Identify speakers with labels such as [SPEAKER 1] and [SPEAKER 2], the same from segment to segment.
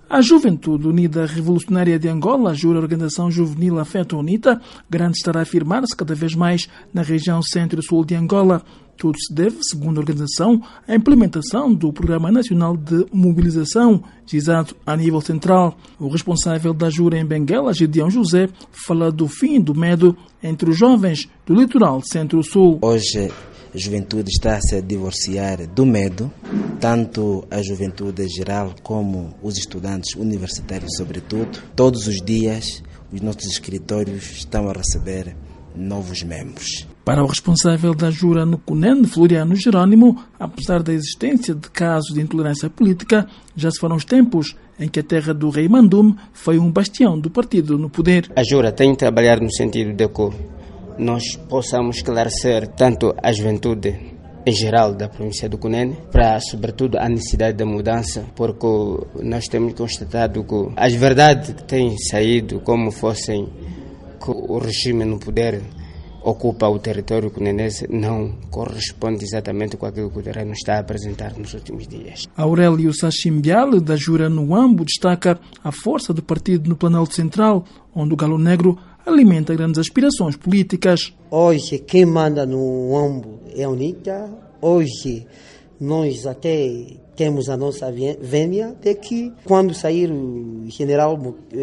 [SPEAKER 1] A Juventude Unida Revolucionária de Angola, a Organização Juvenil Afeto UNITA, garante estar a afirmar-se cada vez mais na região centro-sul de Angola. Tudo se deve, segundo a organização, à implementação do Programa Nacional de Mobilização, gizado a nível central. O responsável da Jura em Benguela, Gideão José, fala do fim do medo entre os jovens do litoral centro-sul.
[SPEAKER 2] Hoje a juventude está a se divorciar do medo, tanto a juventude geral como os estudantes universitários, sobretudo. Todos os dias os nossos escritórios estão a receber novos membros.
[SPEAKER 1] Para o responsável da Jura no Cunene, Floriano Jerónimo, apesar da existência de casos de intolerância política, já se foram os tempos em que a terra do rei Mandume foi um bastião do partido no poder.
[SPEAKER 3] A Jura tem de trabalhar no sentido de que nós possamos esclarecer tanto a juventude em geral da província do Cunene, para sobretudo a necessidade da mudança, porque nós temos constatado que as verdades que têm saído como fossem que o regime no poder ocupa o território cunenense não corresponde exatamente com aquilo que o terreno está a apresentar nos últimos dias.
[SPEAKER 1] Aurélio Sachimbial, da Jura no Huambo, destaca a força do partido no Planalto Central, onde o Galo Negro alimenta grandes aspirações políticas.
[SPEAKER 4] Hoje quem manda no Huambo é a UNITA. Hoje nós até temos a nossa vênia de que quando sair o general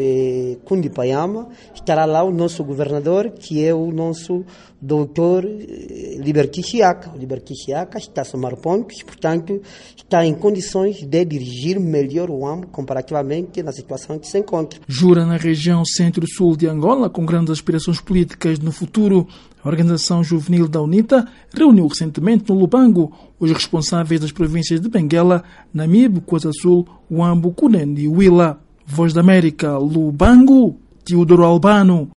[SPEAKER 4] Kundi Payama, estará lá o nosso governador, que é o nosso doutor Liberty Chiaka. O Liberty Chiaka está a somar pontos, portanto, está em condições de dirigir melhor o Huambo comparativamente na situação em que se encontra.
[SPEAKER 1] Jura na região centro-sul de Angola, com grandes aspirações políticas no futuro. A Organização Juvenil da UNITA reuniu recentemente no Lubango os responsáveis das províncias de Benguela, Namibe, Coisa Sul, Huambo, Cunene e Huila. Voz da América, Lubango, Teodoro Albano.